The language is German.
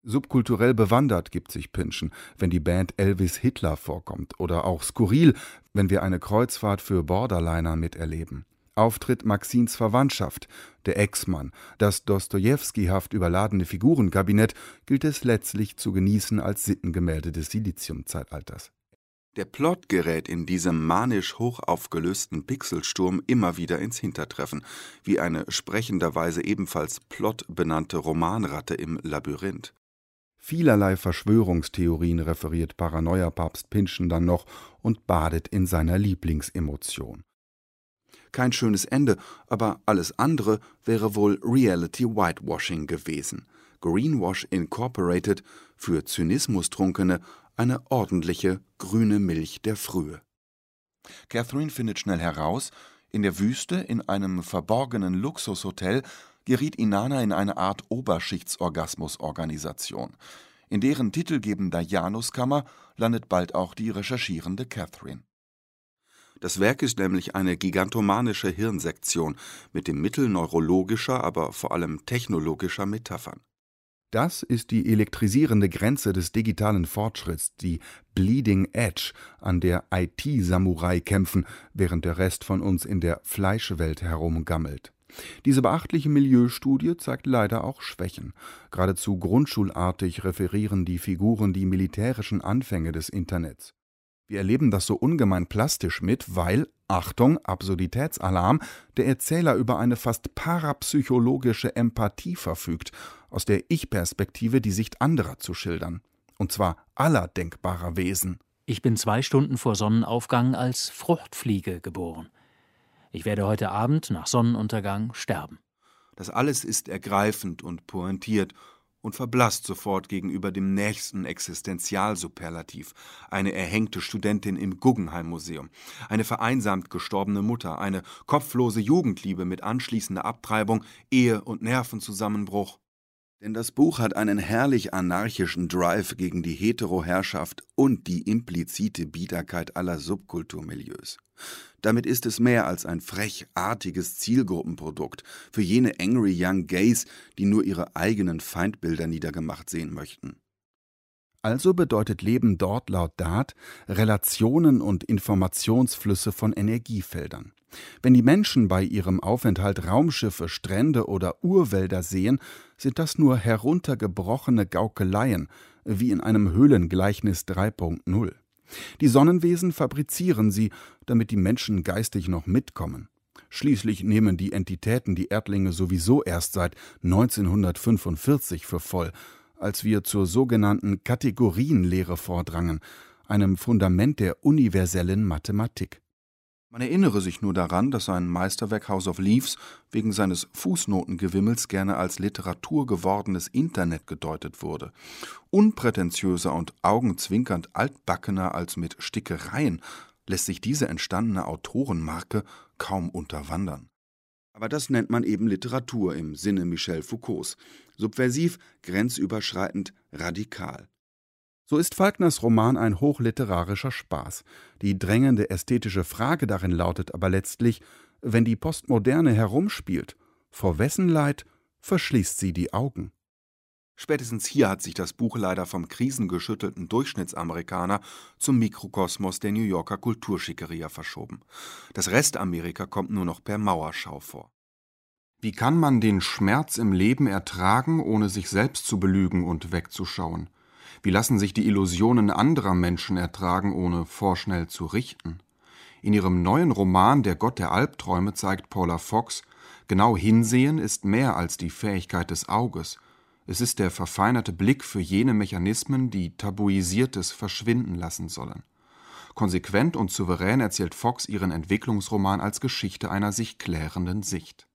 Subkulturell bewandert gibt sich Pynchon, wenn die Band Elvis Hitler vorkommt, oder auch skurril, wenn wir eine Kreuzfahrt für Borderliner miterleben. Auftritt Maxins Verwandtschaft, der Ex-Mann, das Dostojewski-haft überladene Figurenkabinett gilt es letztlich zu genießen als Sittengemälde des Siliziumzeitalters. Der Plot gerät in diesem manisch hoch aufgelösten Pixelsturm immer wieder ins Hintertreffen, wie eine sprechenderweise ebenfalls Plot benannte Romanratte im Labyrinth. Vielerlei Verschwörungstheorien referiert Paranoia-Papst Pynchon dann noch und badet in seiner Lieblingsemotion. Kein schönes Ende, aber alles andere wäre wohl Reality Whitewashing gewesen. Greenwash Incorporated, für Zynismustrunkene eine ordentliche grüne Milch der Frühe. Catherine findet schnell heraus, in der Wüste, in einem verborgenen Luxushotel, geriet Inanna in eine Art Oberschichtsorgasmusorganisation. In deren titelgebender Januskammer landet bald auch die recherchierende Catherine. Das Werk ist nämlich eine gigantomanische Hirnsektion mit dem Mittel neurologischer, aber vor allem technologischer Metaphern. Das ist die elektrisierende Grenze des digitalen Fortschritts, die Bleeding Edge, an der IT-Samurai kämpfen, während der Rest von uns in der Fleischwelt herumgammelt. Diese beachtliche Milieustudie zeigt leider auch Schwächen. Geradezu grundschulartig referieren die Figuren die militärischen Anfänge des Internets. Wir erleben das so ungemein plastisch mit, weil, Achtung, Absurditätsalarm, der Erzähler über eine fast parapsychologische Empathie verfügt, aus der Ich-Perspektive die Sicht anderer zu schildern. Und zwar aller denkbarer Wesen. Ich bin 2 Stunden vor Sonnenaufgang als Fruchtfliege geboren. Ich werde heute Abend nach Sonnenuntergang sterben. Das alles ist ergreifend und pointiert und verblasst sofort gegenüber dem nächsten Existenzialsuperlativ. Eine erhängte Studentin im Guggenheim-Museum, eine vereinsamt gestorbene Mutter, eine kopflose Jugendliebe mit anschließender Abtreibung, Ehe- und Nervenzusammenbruch. Denn das Buch hat einen herrlich anarchischen Drive gegen die Heteroherrschaft und die implizite Biederkeit aller Subkulturmilieus. Damit ist es mehr als ein frech artiges Zielgruppenprodukt für jene angry young gays, die nur ihre eigenen Feindbilder niedergemacht sehen möchten. Also bedeutet Leben dort laut Dart Relationen und Informationsflüsse von Energiefeldern. Wenn die Menschen bei ihrem Aufenthalt Raumschiffe, Strände oder Urwälder sehen, sind das nur heruntergebrochene Gaukeleien, wie in einem Höhlengleichnis 3.0. Die Sonnenwesen fabrizieren sie, damit die Menschen geistig noch mitkommen. Schließlich nehmen die Entitäten die Erdlinge sowieso erst seit 1945 für voll, als wir zur sogenannten Kategorienlehre vordrangen, einem Fundament der universellen Mathematik. Man erinnere sich nur daran, dass sein Meisterwerk House of Leaves wegen seines Fußnotengewimmels gerne als Literatur gewordenes Internet gedeutet wurde. Unprätentiöser und augenzwinkernd altbackener als mit Stickereien lässt sich diese entstandene Autorenmarke kaum unterwandern. Aber das nennt man eben Literatur im Sinne Michel Foucaults. Subversiv, grenzüberschreitend, radikal. So ist Falkners Roman ein hochliterarischer Spaß. Die drängende ästhetische Frage darin lautet aber letztlich, wenn die Postmoderne herumspielt, vor wessen Leid verschließt sie die Augen? Spätestens hier hat sich das Buch leider vom krisengeschüttelten Durchschnittsamerikaner zum Mikrokosmos der New Yorker Kulturschickeria verschoben. Das Restamerika kommt nur noch per Mauerschau vor. Wie kann man den Schmerz im Leben ertragen, ohne sich selbst zu belügen und wegzuschauen? Wie lassen sich die Illusionen anderer Menschen ertragen, ohne vorschnell zu richten? In ihrem neuen Roman »Der Gott der Albträume« zeigt Paula Fox, genau hinsehen ist mehr als die Fähigkeit des Auges. Es ist der verfeinerte Blick für jene Mechanismen, die Tabuisiertes verschwinden lassen sollen. Konsequent und souverän erzählt Fox ihren Entwicklungsroman als Geschichte einer sich klärenden Sicht.